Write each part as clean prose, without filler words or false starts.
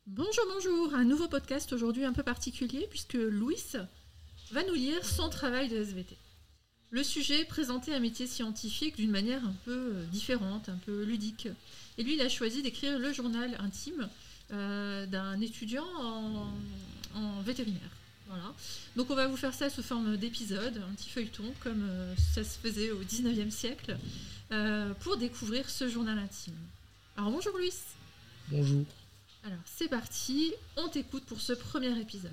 Bonjour, bonjour, un nouveau podcast aujourd'hui un peu particulier puisque Louis va nous lire son travail de SVT. Le sujet, présenter un métier scientifique d'une manière un peu différente, un peu ludique. Et lui, il a choisi d'écrire le journal intime d'un étudiant en vétérinaire. Voilà. Donc on va vous faire ça sous forme d'épisode, un petit feuilleton comme ça se faisait au 19e siècle, pour découvrir ce journal intime. Alors bonjour Louis. Bonjour. Alors c'est parti, on t'écoute pour ce premier épisode.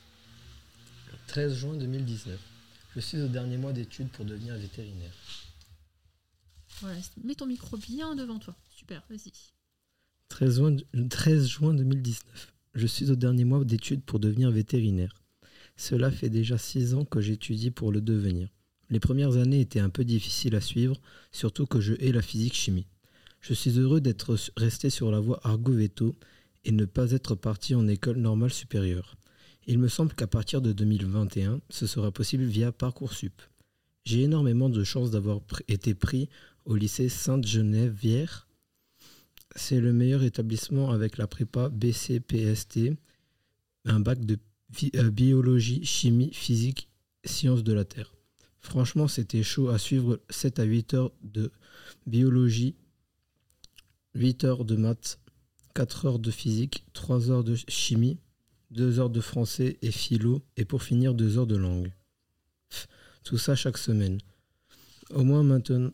13 juin 2019. Je suis au dernier mois d'études pour devenir vétérinaire. Voilà, mets ton micro bien devant toi. Super, vas-y. 13 juin 2019. Je suis au dernier mois d'études pour devenir vétérinaire. Cela fait déjà 6 ans que j'étudie pour le devenir. Les premières années étaient un peu difficiles à suivre, surtout que je hais la physique-chimie. Je suis heureux d'être resté sur la voie argot-véto et ne pas être parti en école normale supérieure. Il me semble qu'à partir de 2021, ce sera possible via Parcoursup. J'ai énormément de chance d'avoir été pris au lycée Sainte-Geneviève. C'est le meilleur établissement avec la prépa BCPST, un bac de biologie, chimie, physique, sciences de la Terre. Franchement, c'était chaud à suivre 7 à 8 heures de biologie, 8 heures de maths, 4 heures de physique, 3 heures de chimie, 2 heures de français et philo, et pour finir 2 heures de langue. Tout ça chaque semaine. Au moins maintenant,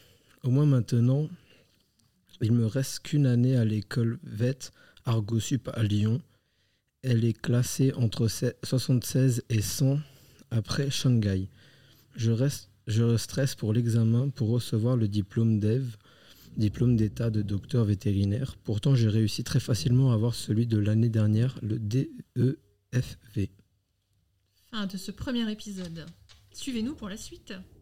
il me reste qu'une année à l'école VET Argosup à Lyon. Elle est classée entre 76 et 100 après Shanghai. Je stresse pour l'examen pour recevoir le diplôme d'état de docteur vétérinaire. Pourtant, j'ai réussi très facilement à avoir celui de l'année dernière, le DEFV. Fin de ce premier épisode. Suivez-nous pour la suite.